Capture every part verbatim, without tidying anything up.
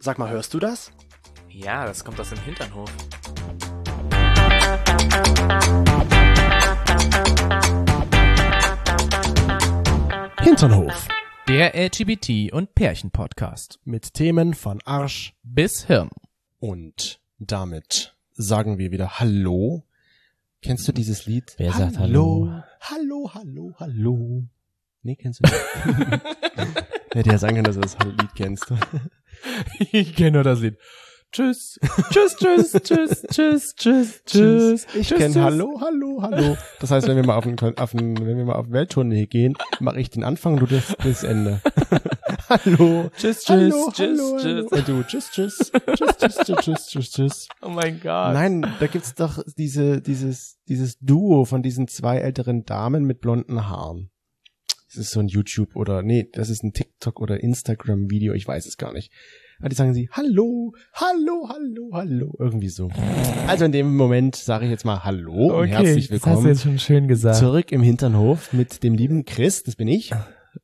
Sag mal, hörst du das? Ja, das kommt aus dem Hinternhof. Hinternhof. Der L G B T- und Pärchen-Podcast. Mit Themen von Arsch bis Hirn. Und damit sagen wir wieder Hallo. Kennst du dieses Lied? Wer sagt Hallo? Hallo, hallo, hallo. Nee, kennst du nicht? Hätte ja sagen können, dass du das Lied kennst. Ich kenne nur das Lied. Tschüss, tschüss, tschüss, tschüss, tschüss, tschüss, tschüss. Ich kenne Hallo, hallo, hallo. Das heißt, wenn wir mal auf, einen, auf einen, wenn wir mal auf Welttournee gehen, mache ich den Anfang, du das, das Ende. Hallo, tschüss, tschüss, hallo, tschüss, hallo, tschüss. Und du, tschüss, tschüss, tschüss, tschüss, tschüss, tschüss, tschüss, tschüss. Oh mein Gott. Nein, da gibt's doch diese, dieses, dieses Duo von diesen zwei älteren Damen mit blonden Haaren. Das ist so ein YouTube oder, nee, das ist ein TikTok oder Instagram-Video, ich weiß es gar nicht. Aber die sagen sie, hallo, hallo, hallo, hallo, irgendwie so. Also in dem Moment sage ich jetzt mal Hallo und Okay, herzlich das hast du willkommen jetzt schon schön gesagt. zurück im Hinternhof mit dem lieben Chris, das bin ich.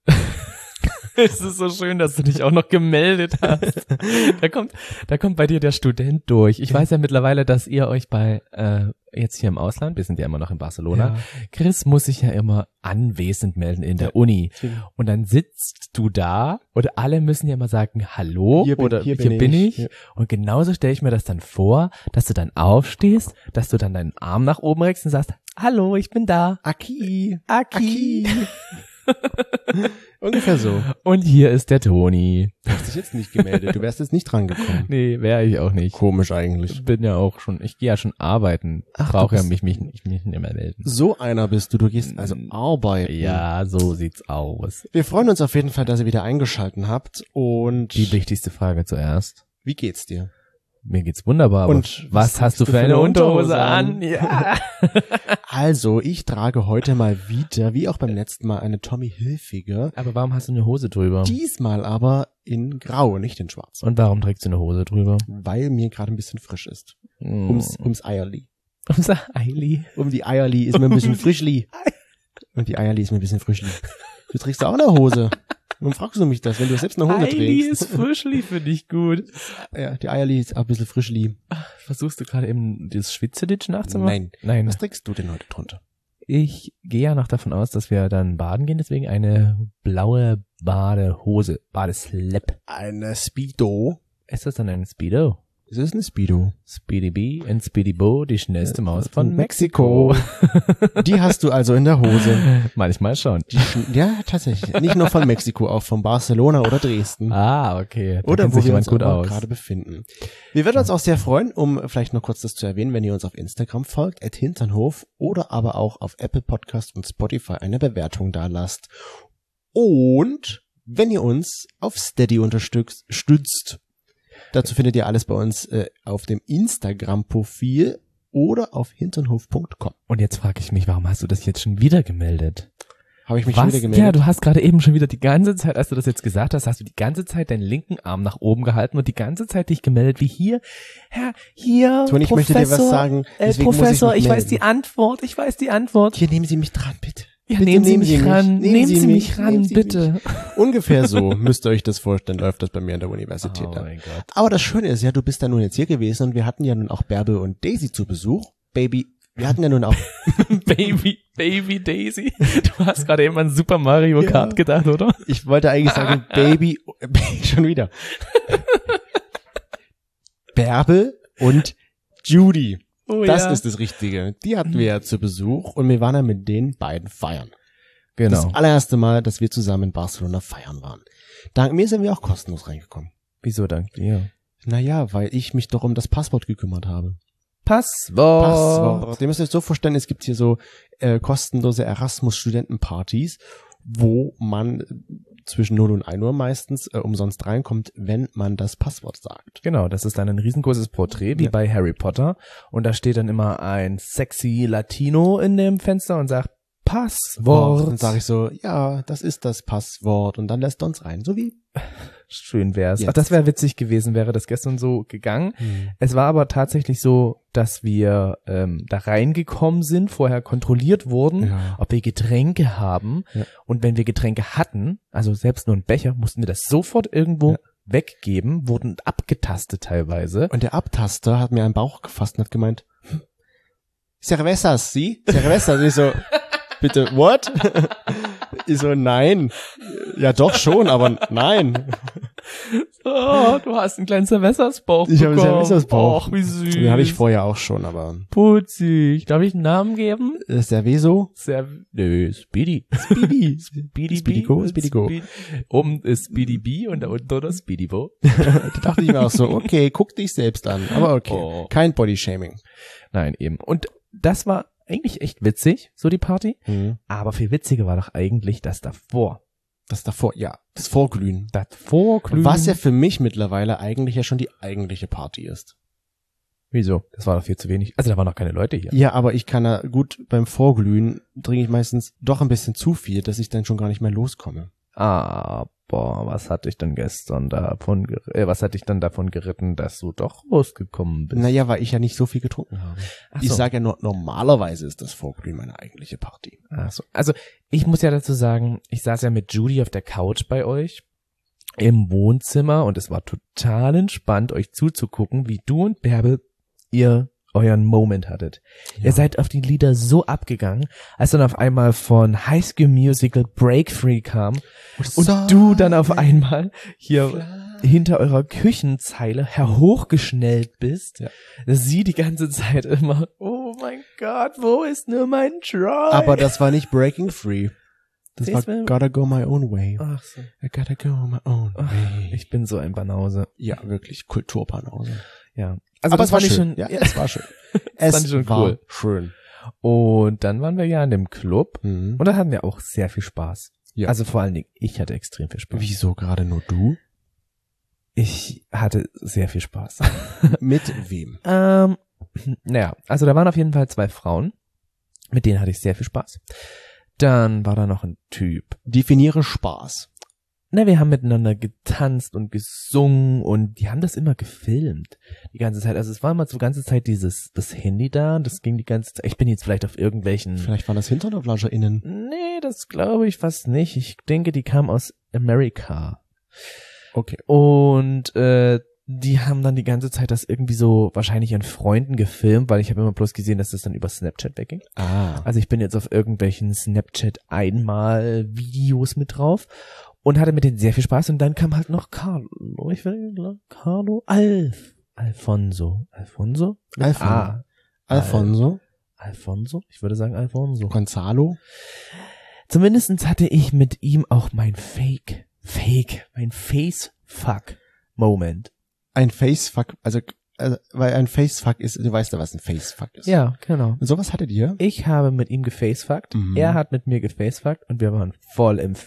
Es ist so schön, dass du dich auch noch gemeldet hast. Da kommt, da kommt bei dir der Student durch. Ich weiß ja mittlerweile, dass ihr euch bei, äh, jetzt hier im Ausland, wir sind ja immer noch in Barcelona, Ja. Chris muss sich ja immer anwesend melden in der Uni. Und dann sitzt du da und alle müssen ja immer sagen, hallo, Hier bin- oder hier hier, bin bin ich. ich. Ja. Und genauso stelle ich mir das dann vor, dass du dann aufstehst, dass du dann deinen Arm nach oben reckst und sagst, hallo, ich bin da. Aki, Aki. ungefähr so. Und hier ist der Toni. Du hast dich jetzt nicht gemeldet, du wärst jetzt nicht drangekommen. Nee, wäre ich auch nicht. Komisch eigentlich. Ich bin ja auch schon, ich gehe ja schon arbeiten. Ach, Brauche du ja bist- mich, mich, mich nicht mehr melden. So einer bist du, du gehst also arbeiten. Ja, so sieht's aus. Wir freuen uns auf jeden Fall, dass ihr wieder eingeschalten habt und Die wichtigste Frage zuerst. wie geht's dir? Mir geht's wunderbar. Und Und was, was hast du trägst für eine Unterhose an? Ja. Also, ich trage heute mal wieder, wie auch beim letzten Mal, eine Tommy Hilfiger. Aber warum hast du eine Hose drüber? Diesmal aber in Grau, nicht in Schwarz. Und warum trägst du eine Hose drüber? Weil mir gerade ein bisschen frisch ist. Hm. Ums, ums Eierli. Unser Eili. Um die Eierli ist mir ein bisschen frischli. Und die Eierli ist mir ein bisschen frischli. Du trägst auch eine Hose. Warum fragst du mich das, wenn du selbst eine Hose Eili trägst? ist frischli für dich gut. Ja, die Eierli ist auch ein bisschen frischli. Versuchst du gerade eben das Schwitzeditsch nachzumachen? Nein. Nein. Was trägst du denn heute drunter? Ich gehe ja noch davon aus, dass wir dann baden gehen, deswegen eine blaue Badehose, Badeslip. Eine Speedo. Ist das dann ein Speedo? Es ist eine Speedo. Speedy B und Speedy Bo, die schnellste Maus Von von Mexiko. Die hast du also in der Hose. Manchmal schon. Die Sch- ja, tatsächlich. Nicht nur von Mexiko, auch von Barcelona oder Dresden. Ah, okay. Da Oder kennt wo sich wir jemand uns gut aber aus. gerade befinden. Wir würden uns auch sehr freuen, um vielleicht noch kurz das zu erwähnen, wenn ihr uns auf Instagram folgt, at Hinternhof, oder aber auch auf Apple Podcast und Spotify eine Bewertung da lasst. Und wenn ihr uns auf Steady unterstützt, stützt, dazu findet ihr alles bei uns äh, auf dem Instagram-Profil oder auf hinternhof punkt com. Und jetzt frage ich mich, warum hast du das jetzt schon wieder gemeldet? Habe ich mich schon Was? wieder gemeldet? Ja, du hast gerade eben schon wieder die ganze Zeit, als du das jetzt gesagt hast, hast du die ganze Zeit deinen linken Arm nach oben gehalten und die ganze Zeit dich gemeldet, wie hier, Herr, hier, Toni, ich möchte dir was sagen, äh, deswegen muss ich Professor, mich ich, weiß melden. die Antwort, ich weiß die Antwort. Hier, nehmen Sie mich dran, bitte. Ja, Bitte nehmen Sie mich ran, nehmen Sie mich ran, nehmen Sie bitte. mich. Ungefähr so müsst ihr euch das vorstellen, läuft das bei mir an der Universität. Oh ab. mein Gott. Aber das Schöne ist ja, du bist ja nun jetzt hier gewesen und wir hatten ja nun auch Bärbel und Daisy zu Besuch. Baby, wir hatten ja nun auch... Baby, Baby Daisy. Du hast gerade eben an Super Mario Ja. Kart gedacht, oder? Ich wollte eigentlich sagen, Baby... schon wieder. Bärbel und Judy. Oh Das ja. ist das Richtige. Die hatten wir ja zu Besuch und wir waren ja mit den beiden feiern. Genau. Das allererste Mal, dass wir zusammen in Barcelona feiern waren. Dank mir sind wir auch kostenlos reingekommen. Wieso dank dir? Naja, weil ich mich doch um das Passwort gekümmert habe. Passwort. Passwort. Ihr müsst euch so vorstellen, es gibt hier so äh, kostenlose Erasmus-Studentenpartys, wo man zwischen null und ein Uhr meistens äh, umsonst reinkommt, wenn man das Passwort sagt. Genau, das ist dann ein riesengroßes Porträt, wie Ja. bei Harry Potter. Und da steht dann immer ein sexy Latino in dem Fenster und sagt Passwort. Dann sage ich so, ja, das ist das Passwort und dann lässt er uns rein, so wie... Schön wär's. Jetzt. Ach, das wäre witzig gewesen, wäre das gestern so gegangen. Hm. Es war aber tatsächlich so, dass wir ähm, da reingekommen sind, vorher kontrolliert wurden, Ja. ob wir Getränke haben. Ja. Und wenn wir Getränke hatten, also selbst nur einen Becher, mussten wir das sofort irgendwo Ja. weggeben, wurden abgetastet teilweise. Und der Abtaster hat mir einen Bauch gefasst und hat gemeint, hm, Cervezas, Sie? Cervezas. Ich so, bitte, what? Ich so, nein. Ja, doch schon, aber nein. Oh, du hast einen kleinen Cervezas-Bauch Ich habe einen Cervezas-Bauch. Och, wie süß. Den hatte ich vorher auch schon, aber Putzig. Darf ich einen Namen geben? äh, Cerveso? Sehr, nö, Speedy. Speedy. Speedy Speedy Go, Speedy Go. Oben ist Speedy B und da unten oder Speedy Bo. Da dachte ich mir auch so, okay, guck dich selbst an. Aber okay, Oh. kein Bodyshaming. Nein, eben. Und das war eigentlich echt witzig, so die Party. Mhm. Aber viel witziger war doch eigentlich das davor. Das davor, ja, das Vorglühen. Das Vorglühen. Was ja für mich mittlerweile eigentlich ja schon die eigentliche Party ist. Wieso? Das war doch viel zu wenig. Also da waren noch keine Leute hier. Ja, aber ich kann ja gut, beim Vorglühen trinke ich meistens doch ein bisschen zu viel, dass ich dann schon gar nicht mehr loskomme. Aber was hat dich denn gestern davon, ger- äh, was hat dich dann davon geritten, dass du doch losgekommen bist? Naja, weil ich ja nicht so viel getrunken habe. Ach Ich so. sage ja nur, normalerweise ist das Vorglühen meine eigentliche Party. Ach so. Also ich muss ja dazu sagen, ich saß ja mit Judy auf der Couch bei euch im Wohnzimmer und es war total entspannt, euch zuzugucken, wie du und Bärbel ihr euren Moment hattet. Ja. Ihr seid auf die Lieder so abgegangen, als dann auf einmal von High School Musical Break Free kam und du dann auf einmal hier hinter eurer Küchenzeile herhochgeschnellt bist. Ja. Sie die ganze Zeit immer, oh mein Gott, wo ist nur mein Try? Aber das war nicht Breaking Free. Das Siehst war du? Gotta Go My Own Way. Ach so. I gotta go my own Ach, way. ich bin so ein Banause. Ja, wirklich, Kulturpanause. Ja. Also Aber das es war fand ich schön. schon, Ja, es war schön. Das es fand ich schon war cool. schön. Und dann waren wir ja in dem Club Mhm. und da hatten wir auch sehr viel Spaß. Ja. Also vor allen Dingen, ich hatte extrem viel Spaß. Wieso gerade nur du? Ich hatte sehr viel Spaß. Mit wem? ähm, naja, also da waren auf jeden Fall zwei Frauen, mit denen hatte ich sehr viel Spaß. Dann war da noch ein Typ. Definiere Spaß. Na, wir haben miteinander getanzt und gesungen und die haben das immer gefilmt. Die ganze Zeit. Also es war immer so die ganze Zeit dieses, das Handy da und das ging die ganze Zeit. Ich bin jetzt vielleicht auf irgendwelchen... Vielleicht waren das HinternoflauscherInnen. Nee, das glaube ich fast nicht. Ich denke, die kamen aus Amerika. Okay. Und äh, die haben dann die ganze Zeit das irgendwie so wahrscheinlich an Freunden gefilmt, weil ich habe immer bloß gesehen, dass das dann über Snapchat wegging. Ah. Also ich bin jetzt auf irgendwelchen Snapchat-Einmal-Videos mit drauf und hatte mit denen sehr viel Spaß. Und dann kam halt noch Carlo. Ich will Carlo? Alf. Alfonso. Alfonso? Mit Alfon- A. Alfonso. Alfonso? Ich würde sagen Alfonso. Gonzalo. Zumindestens hatte ich mit ihm auch mein Fake, Fake, mein Face-Fuck-Moment. Ein Facefuck, also, also, weil ein Facefuck ist, du weißt ja, was ein Facefuck ist. Ja, genau. Und sowas hattet ihr? Ich habe mit ihm gefacefuckt, Mhm. er hat mit mir gefacefuckt und wir waren voll im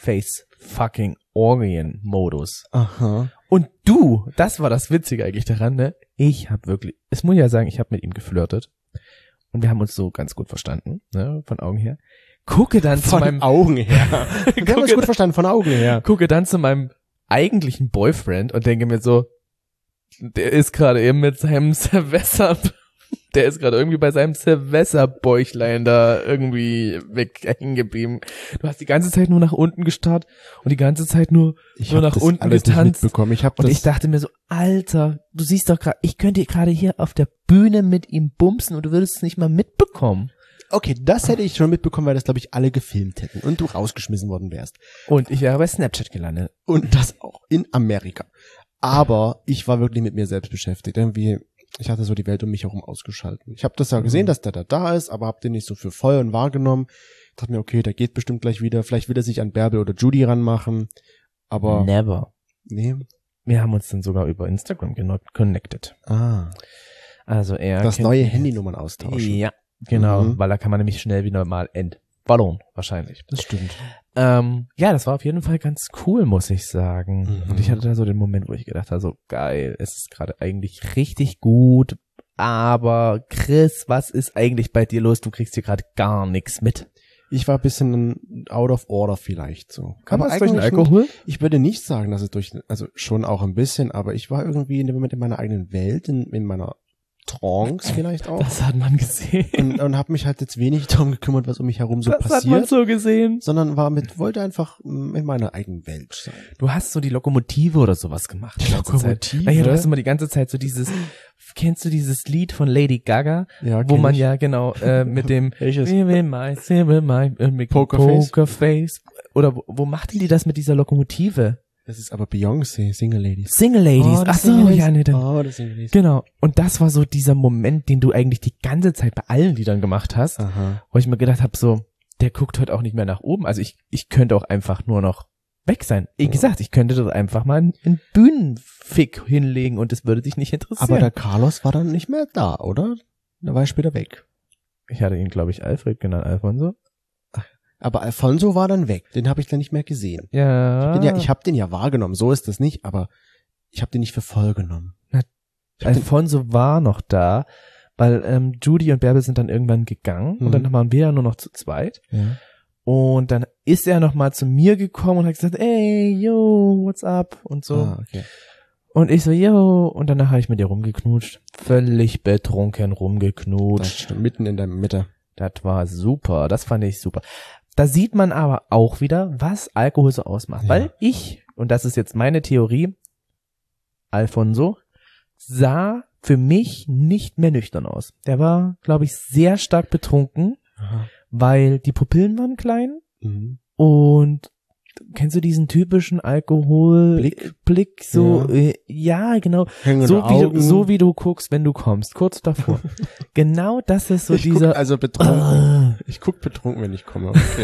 Face-Fucking-Orgien-Modus. Aha. Und du, das war das Witzige eigentlich daran, ne? Ich habe wirklich, es muss ja sagen, ich habe mit ihm geflirtet und wir haben uns so ganz gut verstanden, ne? Von Augen her. Gucke dann zu Von meinem, Augen her. Wir haben gucke, uns gut verstanden, von Augen her. gucke dann zu meinem eigentlichen Boyfriend und denke mir so, der ist gerade eben mit seinem Silvester, der ist gerade irgendwie bei seinem Silvesterbäuchlein da irgendwie weg hängen geblieben. Du hast die ganze Zeit nur nach unten gestarrt und die ganze Zeit nur, Ich nur hab nach das unten alles getanzt. nicht mitbekommen. Ich hab Und das, ich dachte mir so, Alter, du siehst doch gerade, ich könnte gerade hier auf der Bühne mit ihm bumsen und du würdest es nicht mal mitbekommen. okay, das hätte ich schon mitbekommen, weil das, glaube ich, alle gefilmt hätten und du rausgeschmissen worden wärst. Und ich wäre bei Snapchat gelandet. Und das auch in Amerika. Aber ich war wirklich mit mir selbst beschäftigt. Irgendwie, ich hatte so die Welt um mich herum ausgeschalten. Ich habe das ja gesehen, dass der da da ist, aber hab den nicht so für voll und wahrgenommen. Ich dachte mir, okay, der geht bestimmt gleich wieder. Vielleicht will er sich an Bärbel oder Judy ranmachen. Aber Never. nee. Wir haben uns dann sogar über Instagram geno- connected. Ah, Also er das kennt neue mich. Handynummern austauschen. Ja, genau, Mhm. weil da kann man nämlich schnell wieder mal entballern, wahrscheinlich. Das stimmt. Ähm, ja, das war auf jeden Fall ganz cool, muss ich sagen. Mhm. Und ich hatte da so den Moment, wo ich gedacht habe, so geil, es ist gerade eigentlich richtig gut, aber Chris, was ist eigentlich bei dir los? Du kriegst hier gerade gar nichts mit. Ich war ein bisschen out of order vielleicht so. Kann aber das durch den eigentlich Alkohol? nicht- Ich würde nicht sagen, dass es durch, also schon auch ein bisschen, aber ich war irgendwie in dem Moment in meiner eigenen Welt, in, in meiner Trance vielleicht auch. Das hat man gesehen. Und, und habe mich halt jetzt wenig darum gekümmert, was um mich herum so das passiert. hat man so gesehen. Sondern war mit, wollte einfach in meiner eigenen Welt sein. Du hast so die Lokomotive oder sowas gemacht. Die Lokomotive? Naja, du hast immer die ganze Zeit so dieses, kennst du dieses Lied von Lady Gaga? Ja, wo kenn man ich. ja genau äh, mit dem Welches? my, my, äh, mit Pokerface? Pokerface. Oder wo, wo machten die das mit dieser Lokomotive? Das ist aber Beyoncé, Single Ladies. Single Ladies. Oh, Ach das so, Single Ladies. ja, nee, dann. Oh, das Single Ladies. Genau. Und das war so dieser Moment, den du eigentlich die ganze Zeit bei allen Liedern gemacht hast, Aha. wo ich mir gedacht habe, so, der guckt heute auch nicht mehr nach oben. Also ich, ich könnte auch einfach nur noch weg sein. Wie Ja. gesagt, ich könnte dort einfach mal einen, einen Bühnenfick hinlegen und das würde dich nicht interessieren. Aber der Carlos war dann nicht mehr da, oder? Da war er später weg. ich hatte ihn, glaube ich, Alfred genannt, Alfonso. Aber Alfonso war dann weg. Den habe ich dann nicht mehr gesehen. Ja. Den ja, ich habe den ja wahrgenommen, so ist das nicht, aber ich habe den nicht für voll genommen. Na, Ich hab den, Alfonso war noch da, weil ähm, Judy und Bärbel sind dann irgendwann gegangen Mhm. und dann waren wir ja nur noch zu zweit. ja. Und dann ist er noch mal zu mir gekommen und hat gesagt, ey, yo, what's up? Und so. Ah, okay. Und ich so, yo. Und danach habe ich mit ihr rumgeknutscht. Völlig betrunken Das rumgeknutscht. stimmt, mitten in der Mitte. Das war super. Das fand ich super. Da sieht man aber auch wieder, was Alkohol so ausmacht. Ja. Weil ich, und das ist jetzt meine Theorie, Alfonso sah für mich nicht mehr nüchtern aus. Der war, glaube ich, sehr stark betrunken, Aha. weil die Pupillen waren klein Mhm. und kennst du diesen typischen Alkoholblick? Blick? Blick so, Ja. äh, ja, genau. Hängende So wie, du, Augen. so wie du guckst, wenn du kommst, kurz davor. Genau das ist so ich dieser. guck also betrunken. Ah. Ich guck betrunken, wenn ich komme. Okay.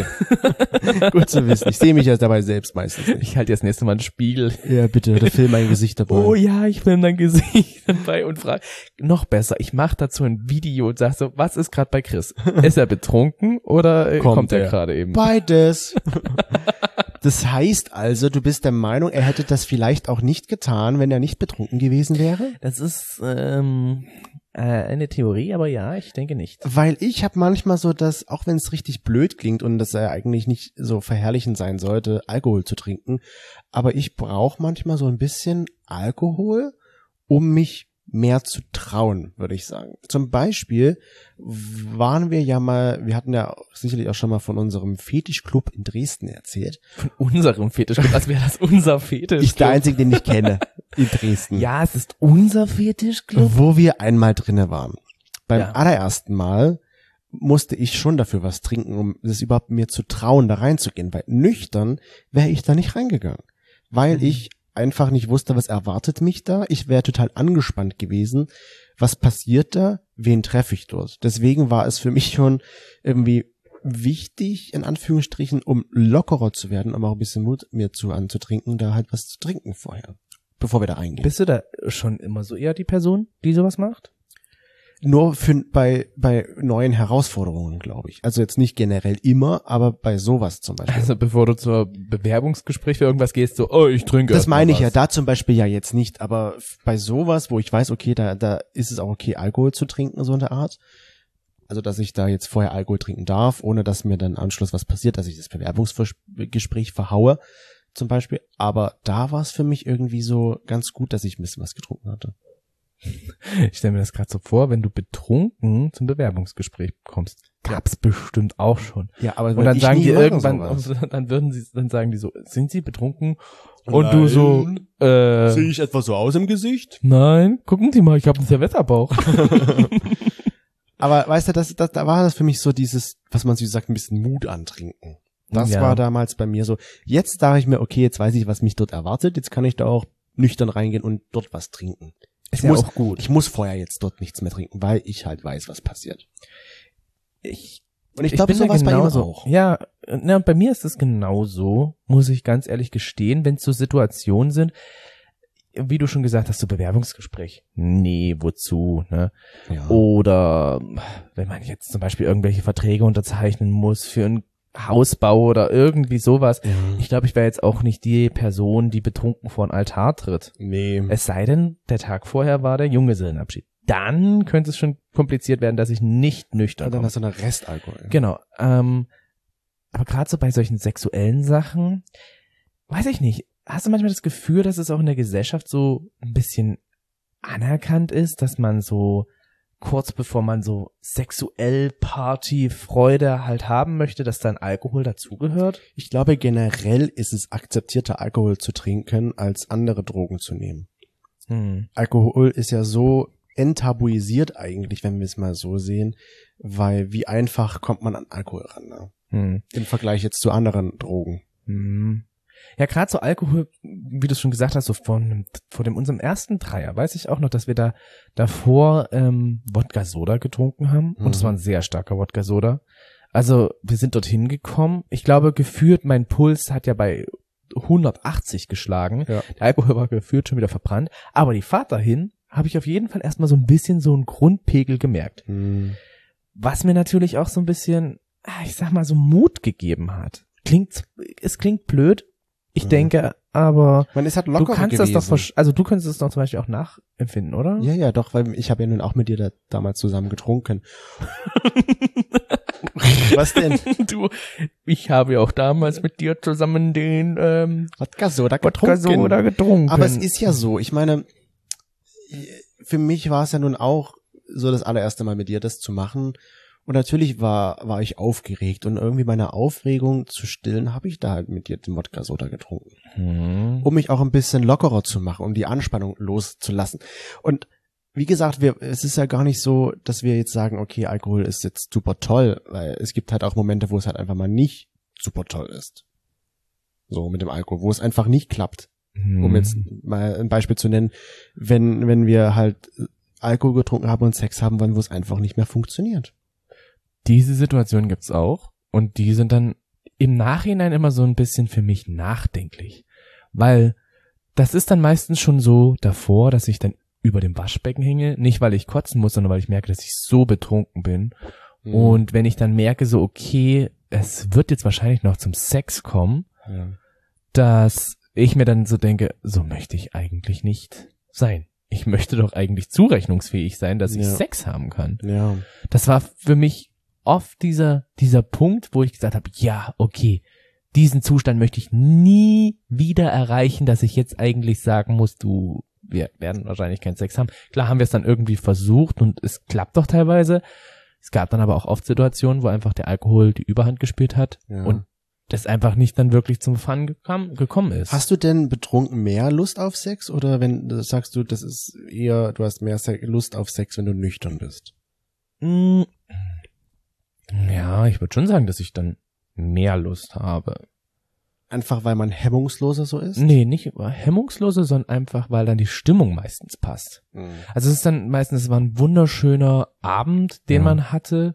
Gut zu wissen. Ich sehe mich ja dabei selbst meistens nicht. Ich halte jetzt nächste Mal einen Spiegel. Ja, bitte, oder film mein Gesicht dabei. Oh ja, ich film dein Gesicht dabei und frage, noch besser, ich mache dazu ein Video und sag so, was ist gerade bei Chris? Ist er betrunken oder äh, Kommt kommt, er er. gerade eben? Beides. Das heißt also, du bist der Meinung, er hätte das vielleicht auch nicht getan, wenn er nicht betrunken gewesen wäre? Das ist ähm, äh, eine Theorie, aber ja, ich denke nicht. Weil ich habe manchmal so, dass, auch wenn es richtig blöd klingt und das ja eigentlich nicht so verherrlichend sein sollte, Alkohol zu trinken, aber ich brauche manchmal so ein bisschen Alkohol, um mich mehr zu trauen, würde ich sagen. Zum Beispiel waren wir ja mal, wir hatten ja sicherlich auch schon mal von unserem Fetischclub in Dresden erzählt. Von unserem Fetischclub, als wäre das unser Fetischclub. Ich der Einzige, den ich kenne in Dresden. Ja, es ist unser Fetischclub. Wo wir einmal drinne waren. Beim Ja. allerersten Mal musste ich schon dafür was trinken, um es überhaupt mir zu trauen, da reinzugehen, weil nüchtern wäre ich da nicht reingegangen, weil Mhm. ich einfach nicht wusste, was erwartet mich da. Ich wäre total angespannt gewesen. Was passiert da? Wen treffe ich dort? Deswegen war es für mich schon irgendwie wichtig, in Anführungsstrichen, um lockerer zu werden, um auch ein bisschen Mut mir zu anzutrinken, da halt was zu trinken vorher, bevor wir da reingehen. Bist du da schon immer so eher die Person, die sowas macht? Nur für, bei, bei neuen Herausforderungen, glaube ich. Also jetzt nicht generell immer, aber bei sowas zum Beispiel. Also bevor du zur Bewerbungsgespräch für irgendwas gehst, so, oh, ich trinke. Das erst mal meine ich was. ja da zum Beispiel ja jetzt nicht, aber f- bei sowas, wo ich weiß, okay, da, da ist es auch okay, Alkohol zu trinken, so in der Art. Also, dass ich da jetzt vorher Alkohol trinken darf, ohne dass mir dann im Anschluss was passiert, dass ich das Bewerbungsgespräch verhaue, zum Beispiel. Aber da war es für mich irgendwie so ganz gut, dass ich ein bisschen was getrunken hatte. Ich stelle mir das gerade so vor, wenn du betrunken zum Bewerbungsgespräch kommst. Gab's bestimmt auch schon. Ja, aber Und dann ich sagen nie die mache irgendwann, sowas. dann würden sie, dann sagen die so, sind sie betrunken? Und du so, Nein. äh, Sehe ich etwa so aus im Gesicht? nein, gucken Sie mal, ich habe einen Silvesterbauch. Aber weißt du, das, das, da war das für mich so dieses, was man so sagt, ein bisschen Mut antrinken. Das Ja. war damals bei mir so. Jetzt dachte ich mir, okay, jetzt weiß ich, was mich dort erwartet. Jetzt kann ich da auch nüchtern reingehen und dort was trinken. Ist Ich ja muss, auch gut. Ich muss vorher jetzt dort nichts mehr trinken, weil ich halt weiß, was passiert. Ich, Und ich glaube, bin so da war es bei ihm genauso. auch. Ja, na, bei mir ist es genauso, muss ich ganz ehrlich gestehen, wenn es so Situationen sind, wie du schon gesagt hast, so Bewerbungsgespräch. Nee, wozu, ne? Ja. Oder wenn man jetzt zum Beispiel irgendwelche Verträge unterzeichnen muss für einen Hausbau oder irgendwie sowas. Ja. Ich glaube, ich wäre jetzt auch nicht die Person, die betrunken vor den Altar tritt. Nee. Es sei denn, der Tag vorher war der Junggesellenabschied. Dann könnte es schon kompliziert werden, dass ich nicht nüchtern Und dann komme. hast du noch Restalkohol. Genau. Ähm, aber gerade so bei solchen sexuellen Sachen, weiß ich nicht, hast du manchmal das Gefühl, dass es auch in der Gesellschaft so ein bisschen anerkannt ist, dass man so kurz bevor man so sexuell Party-Freude halt haben möchte, dass dann Alkohol dazugehört? Ich glaube, generell ist es akzeptierter, Alkohol zu trinken, als andere Drogen zu nehmen. Hm. Alkohol ist ja so enttabuisiert eigentlich, wenn wir es mal so sehen, weil wie einfach kommt man an Alkohol ran, ne? Hm. Im Vergleich jetzt zu anderen Drogen. Hm. Ja, gerade so Alkohol, wie du schon gesagt hast, so von vor dem unserem ersten Dreier, weiß ich auch noch, dass wir da davor ähm, Wodka-Soda getrunken haben und es Mhm. war ein sehr starker Wodka-Soda. Also wir sind dorthin gekommen. Ich glaube, gefühlt, mein Puls hat ja bei hundertachtzig geschlagen. Ja. Der Alkohol war gefühlt schon wieder verbrannt. Aber die Fahrt dahin habe ich auf jeden Fall erstmal so ein bisschen so einen Grundpegel gemerkt. Hm. Was mir natürlich auch so ein bisschen, ah, ich sag mal, so Mut gegeben hat. Klingt, es klingt blöd. Ich Mhm. denke, aber Man ist halt du locker kannst gewesen. das doch, versch- also du könntest es doch zum Beispiel auch nachempfinden, oder? Ja, ja, doch, weil ich habe ja nun auch mit dir da damals zusammen getrunken. Was denn? Du, ich habe ja auch damals mit dir zusammen den ähm, Wodka-Soda getrunken. Wodka-Soda getrunken. Aber es ist ja so, ich meine, für mich war es ja nun auch so das allererste Mal mit dir das zu machen. Und natürlich war war ich aufgeregt und irgendwie meine Aufregung zu stillen, habe ich da halt mit dir den Wodka-Soda getrunken. hm. Um mich auch ein bisschen lockerer zu machen, um die Anspannung loszulassen. Und wie gesagt, wir, es ist ja gar nicht so, dass wir jetzt sagen, okay, Alkohol ist jetzt super toll, weil es gibt halt auch Momente, wo es halt einfach mal nicht super toll ist. So mit dem Alkohol, wo es einfach nicht klappt. Hm. Um jetzt mal ein Beispiel zu nennen, wenn wenn wir halt Alkohol getrunken haben und Sex haben wollen, wo es einfach nicht mehr funktioniert. Diese Situation gibt's auch und die sind dann im Nachhinein immer so ein bisschen für mich nachdenklich, weil das ist dann meistens schon so davor, dass ich dann über dem Waschbecken hänge, nicht weil ich kotzen muss, sondern weil ich merke, dass ich so betrunken bin. Mhm. Und wenn ich dann merke, so okay, es wird jetzt wahrscheinlich noch zum Sex kommen, Ja. dass ich mir dann so denke, so möchte ich eigentlich nicht sein. Ich möchte doch eigentlich zurechnungsfähig sein, dass ich Ja. Sex haben kann. Ja. Das war für mich oft dieser dieser Punkt, wo ich gesagt habe, ja, okay, diesen Zustand möchte ich nie wieder erreichen, dass ich jetzt eigentlich sagen muss, du, wir werden wahrscheinlich keinen Sex haben. Klar haben wir es dann irgendwie versucht und es klappt doch teilweise. Es gab dann aber auch oft Situationen, wo einfach der Alkohol die Überhand gespielt hat Ja. und das einfach nicht dann wirklich zum Fun gekam, gekommen ist. Hast du denn betrunken mehr Lust auf Sex oder wenn das sagst du, das ist eher, du hast mehr Se- Lust auf Sex, wenn du nüchtern bist? Mm, Ja, ich würde schon sagen, dass ich dann mehr Lust habe. Einfach weil man hemmungsloser so ist? Nee, nicht hemmungsloser, sondern einfach, weil dann die Stimmung meistens passt. Mhm. Also es ist dann meistens, es war ein wunderschöner Abend, den Ja. man hatte.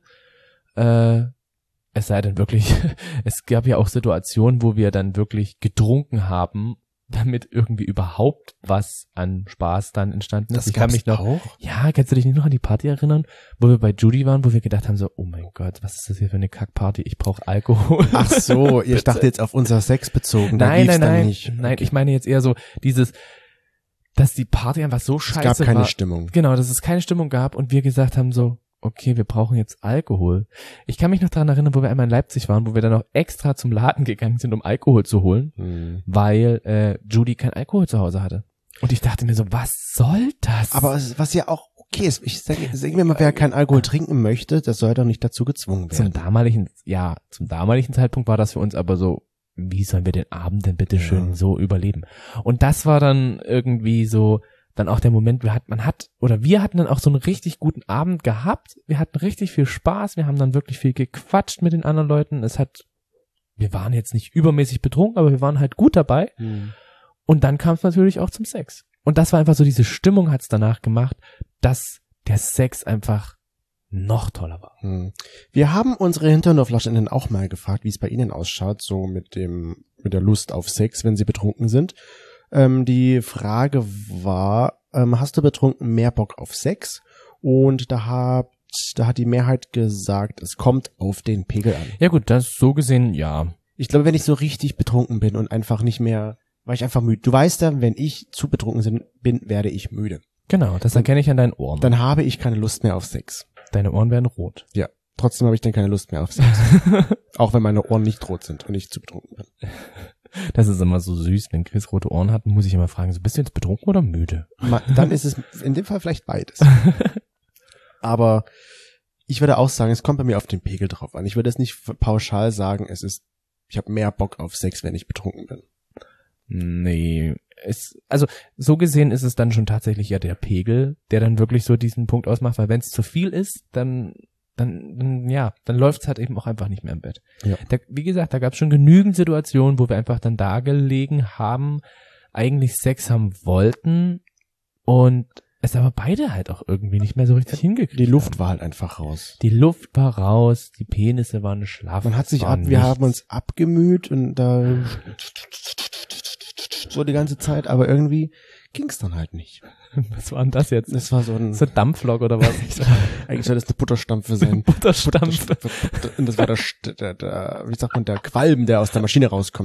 Äh, es sei denn wirklich, es gab ja auch Situationen, wo wir dann wirklich getrunken haben, damit irgendwie überhaupt was an Spaß dann entstanden ist. Das ich kann gab's mich noch, auch? ja, kannst du dich nicht noch an die Party erinnern, wo wir bei Judy waren, wo wir gedacht haben so, oh mein Gott, was ist das hier für eine Kackparty? Ich brauche Alkohol. Ach so, ich dachte jetzt auf unser Sex bezogen. Da Nein, lief's nein, dann nein, nicht. nein, Okay. ich meine jetzt eher so dieses, dass die Party einfach so Es scheiße gab keine war. Stimmung. Genau, dass es keine Stimmung gab und wir gesagt haben so, okay, wir brauchen jetzt Alkohol. Ich kann mich noch daran erinnern, wo wir einmal in Leipzig waren, wo wir dann noch extra zum Laden gegangen sind, um Alkohol zu holen, Mhm. weil äh, Judy kein Alkohol zu Hause hatte. Und ich dachte mir so, was soll das? Aber es- was ja auch okay ist, ich sage sag mir mal, wer keinen Alkohol trinken möchte, das soll doch nicht dazu gezwungen zum werden. damaligen, ja, zum damaligen Zeitpunkt war das für uns aber so, wie sollen wir den Abend denn bitte schön Ja. so überleben? Und das war dann irgendwie so, dann auch der Moment, wir hat, man hat, oder wir hatten dann auch so einen richtig guten Abend gehabt. Wir hatten richtig viel Spaß. Wir haben dann wirklich viel gequatscht mit den anderen Leuten. Es hat, wir waren jetzt nicht übermäßig betrunken, aber wir waren halt gut dabei. Mhm. Und dann kam es natürlich auch zum Sex. Und das war einfach so, diese Stimmung hat's danach gemacht, dass der Sex einfach noch toller war. Hm. Wir haben unsere Hinternoflaschenden auch mal gefragt, wie es bei ihnen ausschaut, so mit dem, mit der Lust auf Sex, wenn sie betrunken sind. Ähm, die Frage war, ähm, hast du betrunken mehr Bock auf Sex? Und da hat, da hat die Mehrheit gesagt, es kommt auf den Pegel an. Ja gut, das so gesehen, ja. Ich glaube, wenn ich so richtig betrunken bin und einfach nicht mehr, war ich einfach müde. Du weißt ja, wenn ich zu betrunken bin, werde ich müde. Genau, das erkenne ich an deinen Ohren. Dann habe ich keine Lust mehr auf Sex. Deine Ohren werden rot. Ja. Trotzdem habe ich dann keine Lust mehr auf Sex. Auch wenn meine Ohren nicht rot sind und ich zu betrunken bin. Das ist immer so süß, wenn Chris rote Ohren hat, muss ich immer fragen, so bist du jetzt betrunken oder müde? Ma- Dann ist es in dem Fall vielleicht beides. Aber ich würde auch sagen, es kommt bei mir auf den Pegel drauf an. Ich würde es nicht pauschal sagen, es ist, ich habe mehr Bock auf Sex, wenn ich betrunken bin. Nee, es, also so gesehen ist es dann schon tatsächlich ja der Pegel, der dann wirklich so diesen Punkt ausmacht, weil wenn es zu viel ist, dann, dann, dann ja, dann läuft's halt eben auch einfach nicht mehr im Bett. Ja. Da, wie gesagt, da gab es schon genügend Situationen, wo wir einfach dann da gelegen haben, eigentlich Sex haben wollten und es aber beide halt auch irgendwie nicht mehr so richtig hingekriegt Die Luft haben. war halt einfach raus. Die Luft war raus, die Penisse waren schlaff. Man hat sich es war ab, wir nichts. haben uns abgemüht und da so die ganze Zeit, aber irgendwie ging's dann halt nicht. Was war denn das jetzt? Das war so ein, So ein Dampflok oder was? eigentlich soll das eine Butterstampfe sein. Butterstampf. Und das war der, der, der, wie sagt man, der Qualm, der aus der Maschine rauskommt.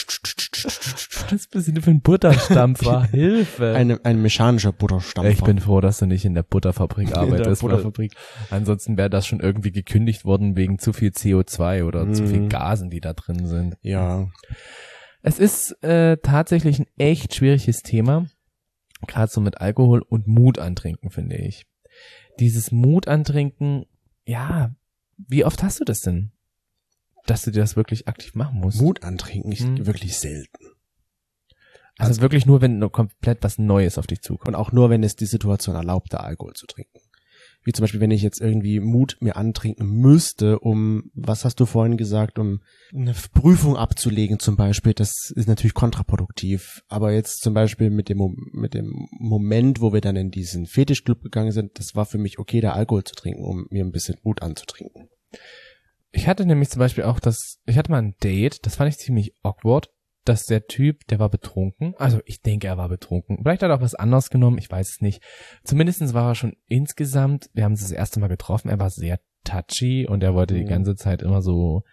Was bist du denn für ein Butterstampfer? Hilfe. Eine, ein mechanischer Butterstampfer. Ich bin froh, dass du nicht in der Butterfabrik in der arbeitest. Butterfabrik. Weil ansonsten wäre das schon irgendwie gekündigt worden wegen zu viel C O zwei oder Mhm. zu viel Gasen, die da drin sind. Ja. Es ist äh, tatsächlich ein echt schwieriges Thema. Gerade so mit Alkohol und Mut antrinken, finde ich. Dieses Mut antrinken, ja, wie oft hast du das denn? Dass du dir das wirklich aktiv machen musst? Mut antrinken ist Hm. wirklich selten. Also, also- wirklich nur, wenn nur komplett was Neues auf dich zukommt. Und auch nur, wenn es die Situation erlaubt, da Alkohol zu trinken. Wie zum Beispiel, wenn ich jetzt irgendwie Mut mir antrinken müsste, um, was hast du vorhin gesagt, um eine Prüfung abzulegen zum Beispiel, das ist natürlich kontraproduktiv. Aber jetzt zum Beispiel mit dem, Mom- mit dem Moment, wo wir dann in diesen Fetischclub gegangen sind, das war für mich okay, da Alkohol zu trinken, um mir ein bisschen Mut anzutrinken. Ich hatte nämlich zum Beispiel auch das, ich hatte mal ein Date, das fand ich ziemlich awkward, dass der Typ, der war betrunken, also ich denke, er war betrunken, vielleicht hat er auch was anderes genommen, ich weiß es nicht. Zumindestens war er schon insgesamt, wir haben uns das erste Mal getroffen, er war sehr touchy und er wollte die Mhm. ganze Zeit immer so,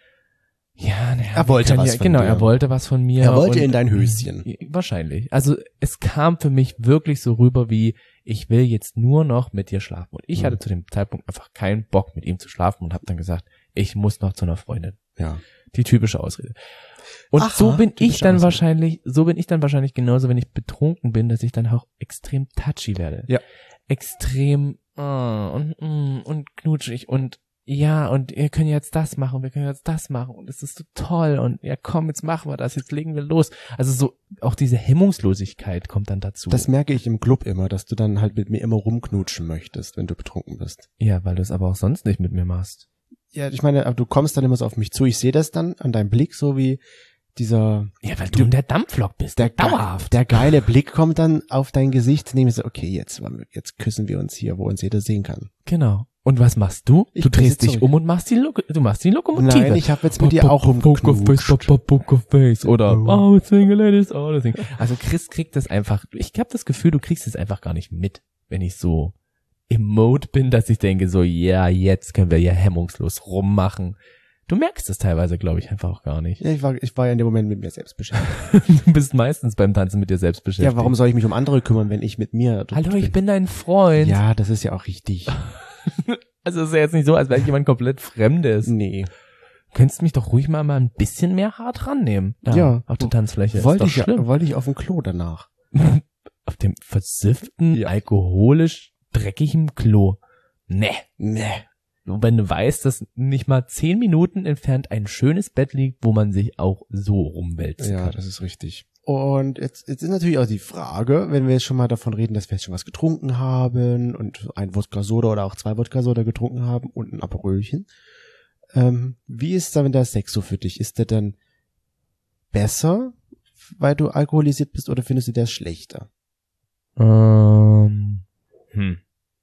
ja, naja, Er wollte kann was ja, von genau, dir. er wollte was von mir. Er wollte und- in dein Höschen. Wahrscheinlich. Also es kam für mich wirklich so rüber wie, ich will jetzt nur noch mit dir schlafen. Und ich Mhm. hatte zu dem Zeitpunkt einfach keinen Bock mit ihm zu schlafen und habe dann gesagt, ich muss noch zu einer Freundin. Ja. Die typische Ausrede. Und Aha, so bin ich typische dann Ausrede. wahrscheinlich, so bin ich dann wahrscheinlich genauso, wenn ich betrunken bin, dass ich dann auch extrem touchy werde. Ja. Extrem oh, und, mm, und knutschig und ja, und wir können jetzt das machen, wir können jetzt das machen und es ist so toll und ja komm, jetzt machen wir das, jetzt legen wir los. Also so, auch diese Hemmungslosigkeit kommt dann dazu. Das merke ich im Club immer, dass du dann halt mit mir immer rumknutschen möchtest, wenn du betrunken bist. ja, weil du es aber auch sonst nicht mit mir machst. Ja, ich meine, aber du kommst dann immer so auf mich zu. Ich sehe das dann an deinem Blick, so wie dieser, Ja, weil du in der Dampflok bist, der, ge- dauerhaft. der geile Blick kommt dann auf dein Gesicht. Nehme ich so, okay, jetzt, jetzt küssen wir uns hier, wo uns jeder sehen kann. Genau. Und was machst du? Ich Du drehst küsse dich zurück. um und machst die, Lok du machst die Lokomotive. Nein, ich habe jetzt mit dir auch Pokerface, rumgeknutscht. Pokerface oder Oh. oh, single ladies, all the thing. Also Chris kriegt das einfach, ich habe das Gefühl, du kriegst es einfach gar nicht mit, wenn ich so im Mode bin, dass ich denke so, ja, jetzt können wir ja hemmungslos rummachen. Du merkst es teilweise, glaube ich, einfach auch gar nicht. Ja, ich war, ich war ja in dem Moment mit mir selbst beschäftigt. Du bist meistens beim Tanzen mit dir selbst beschäftigt. Ja, warum soll ich mich um andere kümmern, wenn ich mit mir Hallo, ich bin dein Freund. Ja, das ist ja auch richtig. Also es ist ja jetzt nicht so, als wäre ich jemand komplett Fremdes. Nee. Könntest mich doch ruhig mal, mal ein bisschen mehr hart rannehmen. Da, Ja. Auf der Tanzfläche. Wollte ist ich, doch schlimm. ja, wollte ich auf dem Klo danach. Auf dem versifften, Ja. alkoholisch dreckigen Klo. Nee. Nee. Und wenn du weißt, dass nicht mal zehn Minuten entfernt ein schönes Bett liegt, wo man sich auch so rumwälzen Ja, kann. das ist richtig. Und jetzt, jetzt ist natürlich auch die Frage, wenn wir jetzt schon mal davon reden, dass wir jetzt schon was getrunken haben und ein Wodka Soda oder auch zwei Wodka Soda getrunken haben und ein Aperölchen. Ähm, wie ist dann der Sex so für dich? Ist der dann besser, weil du alkoholisiert bist, oder findest du der schlechter? Ähm, hm.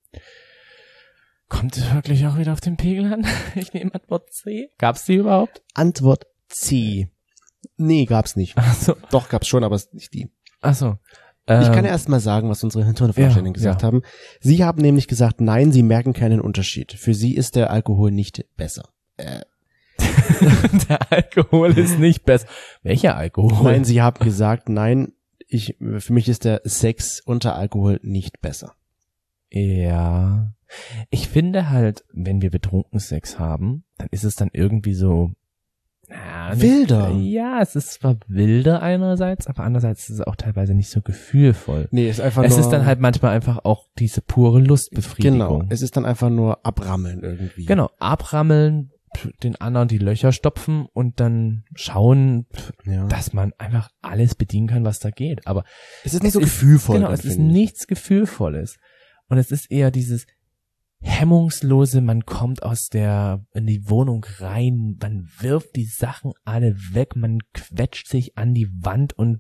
Kommt es wirklich auch wieder auf den Pegel an? Ich nehme Antwort C. Gab's die überhaupt? Antwort C. Nee, gab's nicht. Achso. Doch, gab's schon, aber es ist nicht die. Achso. Ich kann Ähm, erst mal sagen, was unsere Hintergrundvorstellungen Ja, gesagt ja. haben. Sie haben nämlich gesagt, nein, sie merken keinen Unterschied. Für sie ist der Alkohol nicht besser. Äh, der Alkohol ist nicht besser. Welcher Alkohol? nein, sie haben gesagt, nein, ich, für mich ist der Sex unter Alkohol nicht besser. Ja. Ich finde halt, wenn wir betrunken Sex haben, dann ist es dann irgendwie so, Ja, nicht, Wilder. Ja, es ist zwar wilder einerseits, aber andererseits ist es auch teilweise nicht so gefühlvoll. Nee, ist einfach Es nur... ist dann halt manchmal einfach auch diese pure Lustbefriedigung. Genau, es ist dann einfach nur abrammeln irgendwie. Genau, abrammeln, den anderen die Löcher stopfen und dann schauen, Ja. dass man einfach alles bedienen kann, was da geht. Aber Es ist nicht so es gefühlvoll. Genau, dann, es ist finde ich. nichts Gefühlvolles. Und es ist eher dieses hemmungslose, man kommt aus der, in die Wohnung rein, man wirft die Sachen alle weg, man quetscht sich an die Wand und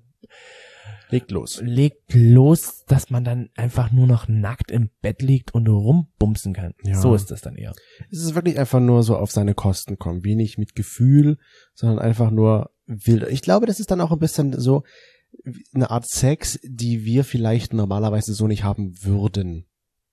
Legt los. legt los, dass man dann einfach nur noch nackt im Bett liegt und rumbumsen kann. Ja. So ist das dann eher. Es ist wirklich einfach nur so auf seine Kosten kommen. Wenig mit Gefühl, sondern einfach nur wild. Ich glaube, das ist dann auch ein bisschen so eine Art Sex, die wir vielleicht normalerweise so nicht haben würden.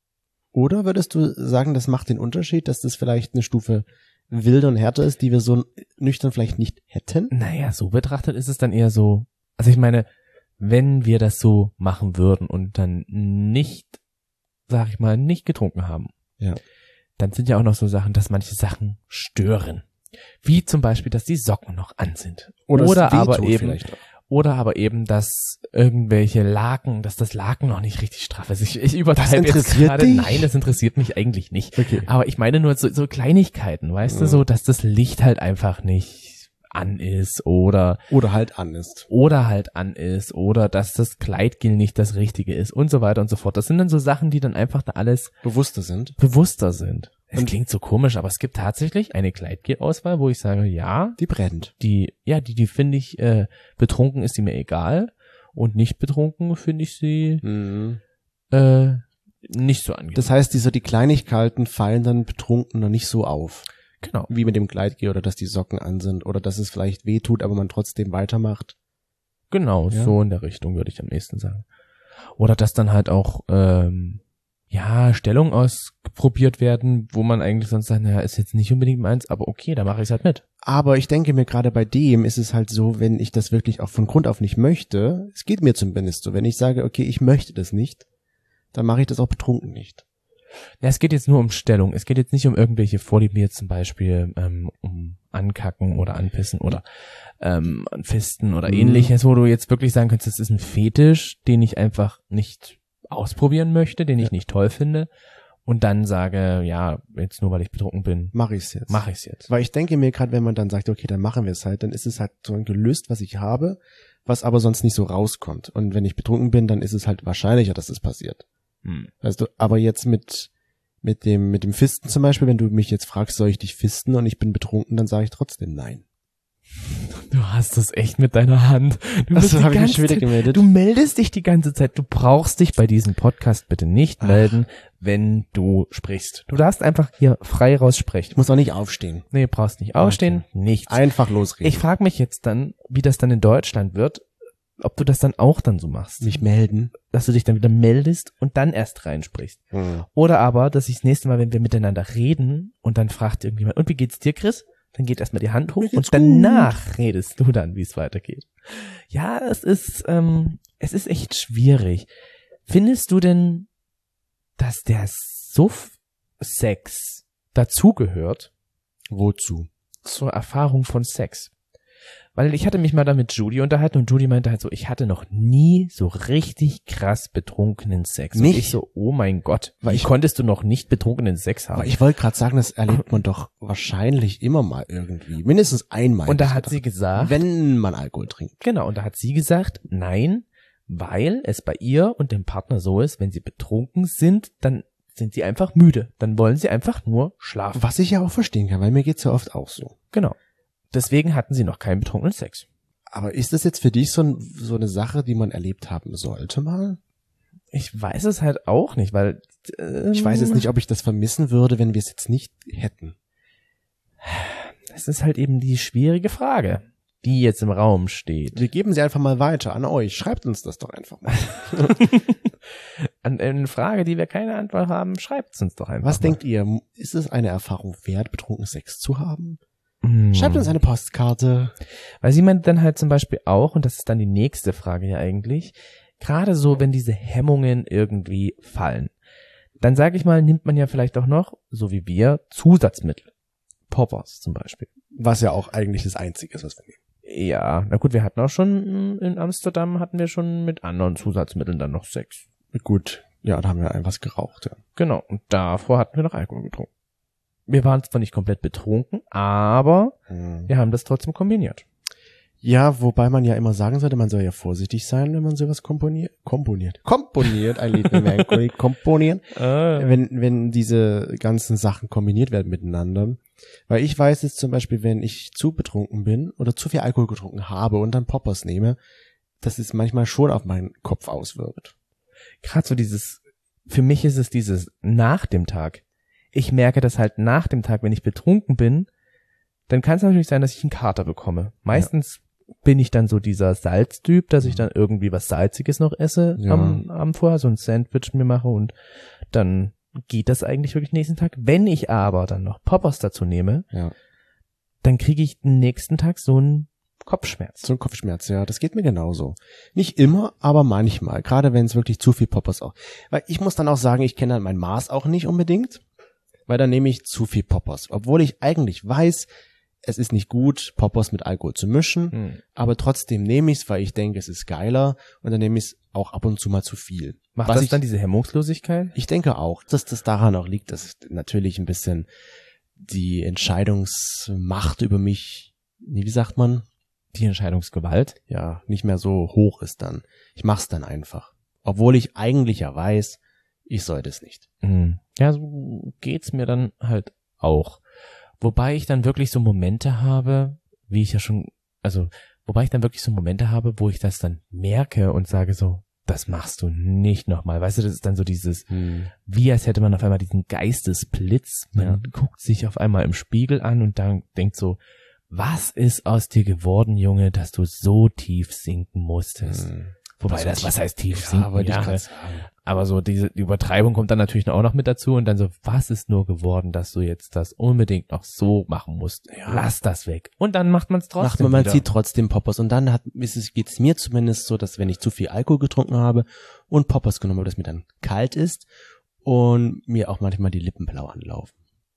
Oder würdest du sagen, das macht den Unterschied, dass das vielleicht eine Stufe wilder und härter ist, die wir so nüchtern vielleicht nicht hätten? Naja, so betrachtet ist es dann eher so, also ich meine, wenn wir das so machen würden und dann nicht, sag ich mal, nicht getrunken haben, Ja. dann sind ja auch noch so Sachen, dass manche Sachen stören. Wie zum Beispiel, dass die Socken noch an sind. Oder, Oder es aber wehtut eben, vielleicht auch. oder aber eben, dass irgendwelche Laken, dass das Laken noch nicht richtig straff ist. Ich, ich übertreibe Das jetzt interessiert gerade. dich? Nein, das interessiert mich eigentlich nicht. Okay. Aber ich meine nur so, so Kleinigkeiten, weißt Ja. du, so, dass das Licht halt einfach nicht an ist oder Oder halt an ist. oder halt an ist oder dass das Kleidgel nicht das Richtige ist und so weiter und so fort. Das sind dann so Sachen, die dann einfach da alles Bewusster sind. bewusster sind. Es Und- klingt so komisch, aber es gibt tatsächlich eine Kleidgel-Auswahl, wo ich sage, ja, Die brennt. die, ja, die, die finde ich, äh, betrunken ist die mir egal und nicht betrunken finde ich sie, Mhm. äh, nicht so angenehm. Das heißt, diese, die Kleinigkeiten fallen dann betrunken noch nicht so auf. genau. Wie mit dem Gleitgel oder dass die Socken an sind oder dass es vielleicht weh tut, aber man trotzdem weitermacht. Genau, Ja. so in der Richtung würde ich am ehesten sagen. Oder dass dann halt auch, ähm, ja, Stellungen ausprobiert werden, wo man eigentlich sonst sagt, naja, ist jetzt nicht unbedingt meins, aber okay, da mache ich es halt mit. Aber ich denke mir gerade bei dem ist es halt so, wenn ich das wirklich auch von Grund auf nicht möchte, es geht mir zumindest so, wenn ich sage, okay, ich möchte das nicht, dann mache ich das auch betrunken nicht. Ja, es geht jetzt nur um Stellung. Es geht jetzt nicht um irgendwelche Vorlieben, wie jetzt zum Beispiel ähm, um Ankacken oder Anpissen oder ähm, Fisten oder Mhm. ähnliches, wo du jetzt wirklich sagen kannst, das ist ein Fetisch, den ich einfach nicht ausprobieren möchte, den ich nicht toll finde und dann sage, ja, jetzt nur weil ich betrunken bin, Mache ich es jetzt. mache ich es jetzt. Weil ich denke mir gerade, wenn man dann sagt, okay, dann machen wir es halt, dann ist es halt so ein Gelöst, was ich habe, was aber sonst nicht so rauskommt. Und wenn ich betrunken bin, dann ist es halt wahrscheinlicher, dass es passiert. Hm. Weißt du, aber jetzt mit mit dem mit dem Fisten zum Beispiel, wenn du mich jetzt fragst, soll ich dich fisten und ich bin betrunken, dann sage ich trotzdem nein. Du hast das echt mit deiner Hand. Du, bist Achso, die habe ich mich ganze schon wieder Zeit, gemeldet. du meldest dich die ganze Zeit. Du brauchst dich bei diesem Podcast bitte nicht Ach. melden, wenn du sprichst. Du darfst einfach hier frei raus sprechen. Ich muss auch nicht aufstehen. Nee, brauchst nicht aufstehen, nichts. Einfach losreden. Ich frage mich jetzt dann, wie das dann in Deutschland wird, ob du das dann auch dann so machst. mich melden. Dass du dich dann wieder meldest und dann erst reinsprichst. Hm. Oder aber, dass ich das nächste Mal, wenn wir miteinander reden und dann fragt irgendjemand, und wie geht's dir, Chris? Dann geht erstmal die Hand hoch Mir geht's und danach redest du dann, wie es weitergeht. Ja, es ist, ähm, es ist echt schwierig. Findest du denn, dass der Suff-Sex dazugehört Wozu? zur Erfahrung von Sex? Weil ich hatte mich mal da mit Judy unterhalten und Judy meinte halt so, ich hatte noch nie so richtig krass betrunkenen Sex. Nicht? Und ich so, oh mein Gott, Weil wie ich- konntest du noch nicht betrunkenen Sex haben? Aber ich wollte gerade sagen, das erlebt man doch wahrscheinlich immer mal irgendwie. Mindestens einmal. und da hätte ich hat gedacht. sie gesagt, Wenn man Alkohol trinkt. genau, und da hat sie gesagt, nein, weil es bei ihr und dem Partner so ist, wenn sie betrunken sind, dann sind sie einfach müde. Dann wollen sie einfach nur schlafen. Was ich ja auch verstehen kann, weil mir geht's ja oft auch so. Genau. Deswegen hatten sie noch keinen betrunkenen Sex. Aber ist das jetzt für dich so, ein, so eine Sache, die man erlebt haben sollte mal? Ich weiß es halt auch nicht, weil ähm, Ich weiß jetzt nicht, ob ich das vermissen würde, wenn wir es jetzt nicht hätten. Das ist halt eben die schwierige Frage, die jetzt im Raum steht. Wir geben sie einfach mal weiter an euch. Schreibt uns das doch einfach mal. An eine Frage, die wir keine Antwort haben, schreibt es uns doch einfach. Was mal. denkt ihr? Ist es eine Erfahrung wert, betrunken Sex zu haben? Hm. Schreibt uns eine Postkarte. Weil sie meint dann halt zum Beispiel auch, und das ist dann die nächste Frage ja eigentlich, gerade so, wenn diese Hemmungen irgendwie fallen, dann sage ich mal, nimmt man ja vielleicht auch noch, so wie wir, Zusatzmittel. Poppers zum Beispiel. Was ja auch eigentlich das Einzige ist, was wir nehmen. Ja, na gut, wir hatten auch schon in Amsterdam hatten wir schon mit anderen Zusatzmitteln dann noch Sex. Gut, ja, da haben wir etwas geraucht, ja. Genau, und davor hatten wir noch Alkohol getrunken. Wir waren zwar nicht komplett betrunken, aber Hm. wir haben das trotzdem kombiniert. Ja, wobei man ja immer sagen sollte, man soll ja vorsichtig sein, wenn man sowas komponiert. Komponiert. Komponiert, ein Lied, wenn wir ein komponieren. Ah. Wenn, wenn diese ganzen Sachen kombiniert werden miteinander. Weil ich weiß jetzt zum Beispiel, wenn ich zu betrunken bin oder zu viel Alkohol getrunken habe und dann Poppers nehme, dass es manchmal schon auf meinen Kopf auswirkt. Gerade so dieses, für mich ist es dieses nach dem Tag. Ich merke das halt nach dem Tag, wenn ich betrunken bin, dann kann es natürlich sein, dass ich einen Kater bekomme. Meistens ja. bin ich dann so dieser Salztyp, dass ich dann irgendwie was Salziges noch esse Ja. am Abend vorher, so ein Sandwich mir mache und dann geht das eigentlich wirklich nächsten Tag. Wenn ich aber dann noch Poppers dazu nehme, Ja. dann kriege ich den nächsten Tag so einen Kopfschmerz. So ein Kopfschmerz, ja, das geht mir genauso. Nicht immer, aber manchmal, gerade wenn es wirklich zu viel Poppers auch. Weil ich muss dann auch sagen, ich kenne dann mein Maß auch nicht unbedingt, weil dann nehme ich zu viel Poppers. Obwohl ich eigentlich weiß, es ist nicht gut, Poppers mit Alkohol zu mischen, Hm. aber trotzdem nehme ich es, weil ich denke, es ist geiler und dann nehme ich es auch ab und zu mal zu viel. Macht Was das ich, dann diese Hemmungslosigkeit? Ich denke auch, dass das daran auch liegt, dass natürlich ein bisschen die Entscheidungsmacht über mich, wie sagt man, Die Entscheidungsgewalt? ja, nicht mehr so hoch ist dann. Ich mach's dann einfach. Obwohl ich eigentlich ja weiß, ich sollte es nicht. Mhm. Ja, so geht's mir dann halt auch. Wobei ich dann wirklich so Momente habe, wie ich ja schon, also, wobei ich dann wirklich so Momente habe, wo ich das dann merke und sage so, das machst du nicht nochmal. Weißt du, das ist dann so dieses, wie als hätte man auf einmal diesen Geistesblitz. Man Ja. guckt sich auf einmal im Spiegel an und dann denkt so, was ist aus dir geworden, Junge, dass du so tief sinken musstest? Hm. Wobei Also das, tief- was heißt tief Ja, sinken? wollte ich Ja, gerade sagen. aber so diese die Übertreibung kommt dann natürlich auch noch mit dazu und dann so, was ist nur geworden, dass du jetzt das unbedingt noch so machen musst? Ja. Lass das weg. Und dann macht man es Macht trotzdem man, man wieder. zieht trotzdem Poppers und dann hat, ist es, geht's mir zumindest so, dass wenn ich zu viel Alkohol getrunken habe und Poppers genommen habe, dass mir dann kalt ist und mir auch manchmal die Lippen blau anlaufen.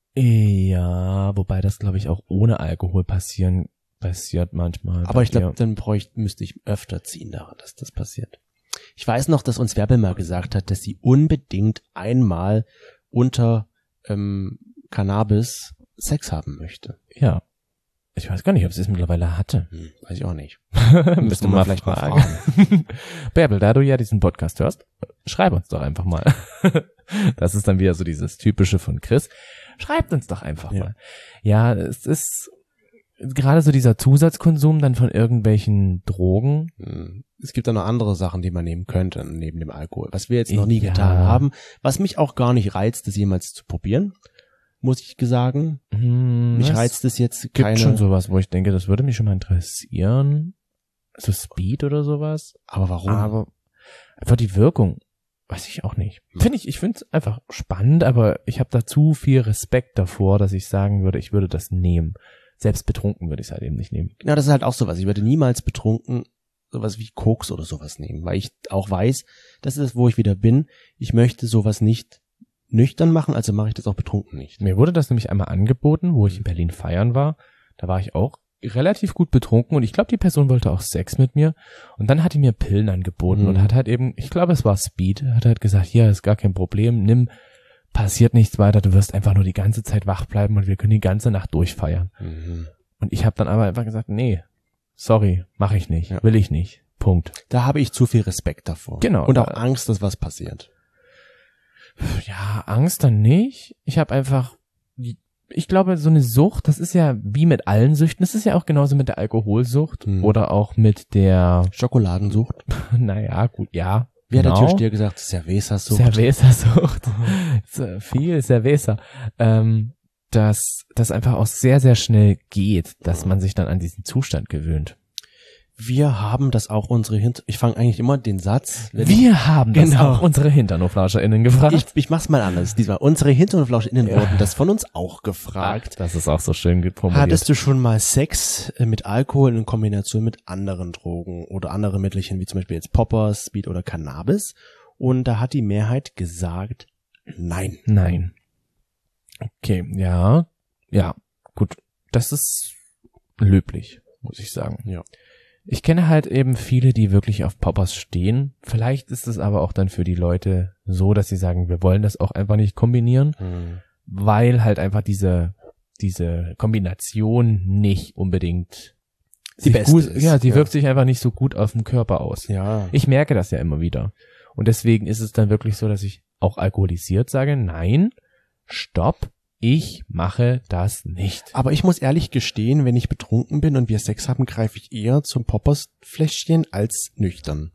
Ja, wobei das glaube ich auch ohne Alkohol passieren passiert manchmal. Aber ich glaube, Ja. dann bräuchte, müsste ich öfter ziehen daran, dass das passiert. Ich weiß noch, dass uns Werbel mal gesagt hat, dass sie unbedingt einmal unter ähm, Cannabis Sex haben möchte. ja. Ich weiß gar nicht, ob sie es mittlerweile hatte. Hm, weiß ich auch nicht. Müsste wir man vielleicht mal fragen. Bärbel, da du ja diesen Podcast hörst, schreib uns doch einfach mal. Das ist dann wieder so dieses Typische von Chris. Schreibt uns doch einfach Ja. mal. Ja, es ist gerade so dieser Zusatzkonsum dann von irgendwelchen Drogen. Hm. Es gibt dann noch andere Sachen, die man nehmen könnte, neben dem Alkohol. Was wir jetzt noch nie Ja. getan haben. Was mich auch gar nicht reizt, das jemals zu probieren, muss ich sagen. Hm, Mich es reizt es jetzt gibt keine. schon sowas, wo ich denke, das würde mich schon mal interessieren. So Speed oder sowas. Aber warum? Aber einfach die Wirkung, weiß ich auch nicht. Finde ich, ich finde es einfach spannend, aber ich habe da zu viel Respekt davor, dass ich sagen würde, ich würde das nehmen. Selbst betrunken würde ich es halt eben nicht nehmen. Ja, das ist halt auch sowas. Ich würde niemals betrunken sowas wie Koks oder sowas nehmen, weil ich auch weiß, das ist es, wo ich wieder bin. Ich möchte sowas nicht nüchtern machen, also mache ich das auch betrunken nicht. Mir wurde das nämlich einmal angeboten, wo ich in Berlin feiern war. Da war ich auch relativ gut betrunken und ich glaube, die Person wollte auch Sex mit mir. Und dann hat die mir Pillen angeboten Mhm. und hat halt eben, ich glaube, es war Speed, hat halt gesagt, hier ist gar kein Problem, nimm, passiert nichts weiter, du wirst einfach nur die ganze Zeit wach bleiben und wir können die ganze Nacht durchfeiern. Mhm. Und ich habe dann aber einfach gesagt, nee, sorry, mache ich nicht, Ja. will ich nicht, Punkt. Da habe ich zu viel Respekt davor. Genau. Und auch Angst, dass was passiert. Ja, Angst dann nicht. Ich habe einfach, ich glaube, so eine Sucht, das ist ja wie mit allen Süchten, das ist ja auch genauso mit der Alkoholsucht Hm. oder auch mit der, Schokoladensucht. naja, gut, ja. Wie hat der genau. Türsteher gesagt? Cerveza-Sucht. Cerveza-Sucht. So viel Cerveza. Ähm, dass das einfach auch sehr, sehr schnell geht, dass man sich dann an diesen Zustand gewöhnt. Wir haben das auch unsere Hint... Ich fange eigentlich immer den Satz... wenn Wir haben das Genau. auch unsere HinternoflauscherInnen gefragt. Ich, ich mach's mal anders. Diesmal unsere Hinter- und FlauschInnen Ja. wurden das von uns auch gefragt. Das ist auch so schön formuliert. Hattest du schon mal Sex äh, mit Alkohol in Kombination mit anderen Drogen oder anderen Mittelchen, wie zum Beispiel jetzt Poppers, Speed oder Cannabis? Und da hat die Mehrheit gesagt, nein. Nein. Okay, ja. Ja, gut. Das ist löblich, muss ich sagen. Ja. Ich kenne halt eben viele, die wirklich auf Poppers stehen. Vielleicht ist es aber auch dann für die Leute so, dass sie sagen, wir wollen das auch einfach nicht kombinieren, Hm. weil halt einfach diese diese Kombination nicht unbedingt Die sich beste gut, ist, ja, die ja. wirkt sich einfach nicht so gut auf den Körper aus. Ja. Ich merke das ja immer wieder. Und deswegen ist es dann wirklich so, dass ich auch alkoholisiert sage, nein, stopp, ich mache das nicht. Aber ich muss ehrlich gestehen, wenn ich betrunken bin und wir Sex haben, greife ich eher zum Poppers-Fläschchen als nüchtern.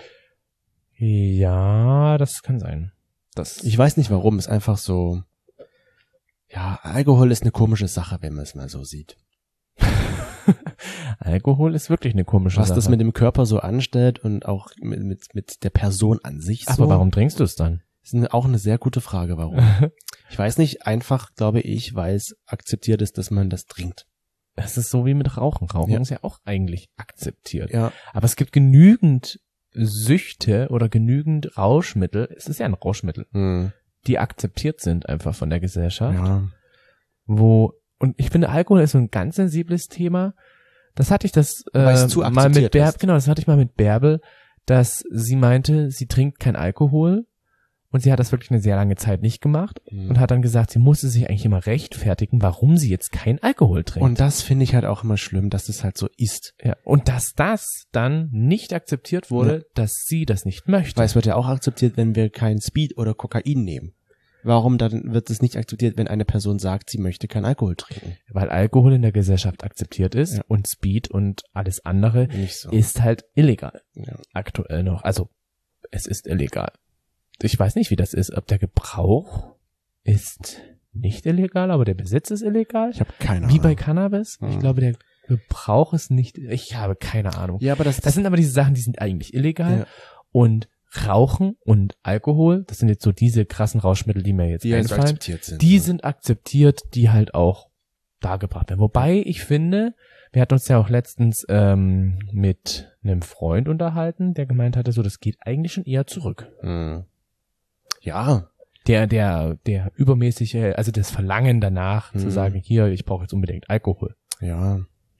Ja, das kann sein. Das Ich weiß nicht warum, ist einfach so, ja, Alkohol ist eine komische Sache, wenn man es mal so sieht. Alkohol ist wirklich eine komische Was Sache. das mit dem Körper so anstellt und auch mit, mit, mit der Person an sich so. Aber warum trinkst du es dann? Ist eine, auch eine sehr gute Frage, warum. Ich weiß nicht, einfach glaube ich, weil es akzeptiert ist, dass man das trinkt. Das ist so wie mit Rauchen. Rauchen Ja. ist ja auch eigentlich akzeptiert. Ja. Aber es gibt genügend Süchte oder genügend Rauschmittel, es ist ja ein Rauschmittel, Hm. die akzeptiert sind einfach von der Gesellschaft, Ja. wo, und ich finde, Alkohol ist so ein ganz sensibles Thema. Das hatte ich das Weil es äh, zu mal akzeptiert mit Bärbel, ist. genau, das hatte ich mal mit Bärbel, dass sie meinte, sie trinkt kein Alkohol und sie hat das wirklich eine sehr lange Zeit nicht gemacht Hm. und hat dann gesagt, sie musste sich eigentlich immer rechtfertigen, warum sie jetzt kein Alkohol trinkt. Und das finde ich halt auch immer schlimm, dass es halt so ist. Ja, und dass das dann nicht akzeptiert wurde, Ja. dass sie das nicht möchte. Weil es wird ja auch akzeptiert, wenn wir kein Speed oder Kokain nehmen. Warum dann wird es nicht akzeptiert, wenn eine Person sagt, sie möchte keinen Alkohol trinken? Weil Alkohol in der Gesellschaft akzeptiert ist Ja. und Speed und alles andere Nicht so. ist halt illegal. Ja. Aktuell noch. Also, es ist illegal. Ich weiß nicht, wie das ist. Ob der Gebrauch ist nicht illegal, aber der Besitz ist illegal. Ich habe keine Wie bei Ahnung. Cannabis. Ich Mhm. glaube, der Gebrauch ist nicht, ich habe keine Ahnung. Ja, aber das, Das sind aber diese Sachen, die sind eigentlich illegal. Ja. Und Rauchen und Alkohol, das sind jetzt so diese krassen Rauschmittel, die mir jetzt die jetzt einfallen, akzeptiert sind. die ja. sind akzeptiert, die halt auch dargebracht werden. Wobei ich finde, wir hatten uns ja auch letztens ähm, mit einem Freund unterhalten, der gemeint hatte, so das geht eigentlich schon eher zurück. Hm. Ja. Der, der, der übermäßige, also das Verlangen danach zu Mhm. sagen, hier, ich brauche jetzt unbedingt Alkohol. Ja.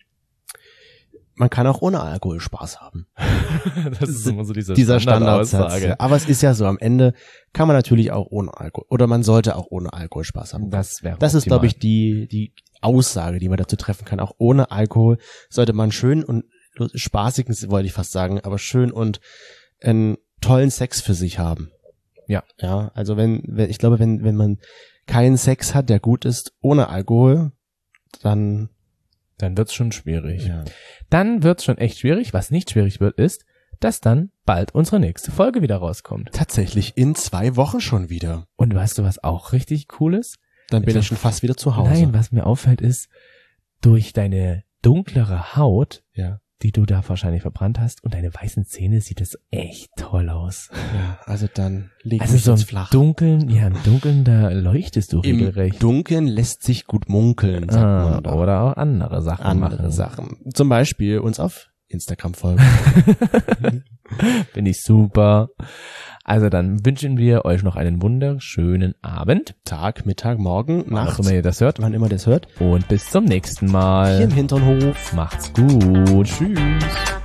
Man kann auch ohne Alkohol Spaß haben. Das ist immer so diese Dieser Standardsatz. Standardaussage. Ja. Aber es ist ja so, am Ende kann man natürlich auch ohne Alkohol, oder man sollte auch ohne Alkohol Spaß haben. Das wäre Das ist, optimal. glaube ich, die, die Aussage, die man dazu treffen kann. Auch ohne Alkohol sollte man schön und spaßigen, wollte ich fast sagen, aber schön und einen tollen Sex für sich haben. Ja. Ja, also wenn, wenn ich glaube, wenn, wenn man keinen Sex hat, der gut ist, ohne Alkohol, dann, Dann wird's schon schwierig. ja. Dann wird's schon echt schwierig. Was nicht schwierig wird, ist, dass dann bald unsere nächste Folge wieder rauskommt. Tatsächlich in zwei Wochen schon wieder. Und weißt du, was auch richtig cool ist? Dann bin Bitte? ich schon fast wieder zu Hause. Nein, was mir auffällt ist, durch deine dunklere Haut, Ja. die du da wahrscheinlich verbrannt hast, und deine weißen Zähne sieht es echt toll aus. Ja, also dann leg Also mich so jetzt im flach. Dunkeln, ja, im Dunkeln, da leuchtest du Im regelrecht. Dunkeln lässt sich gut munkeln, sagt Ah, man da. oder auch andere Sachen Andere machen. Sachen. Zum Beispiel uns auf Instagram folgen. Finde ich super. Also dann wünschen wir euch noch einen wunderschönen Abend. Tag, Mittag, Morgen, Wann Nacht, auch immer ihr das hört. wann immer das hört. Und bis zum nächsten Hier Mal. im Hinternhof. Macht's gut. Tschüss.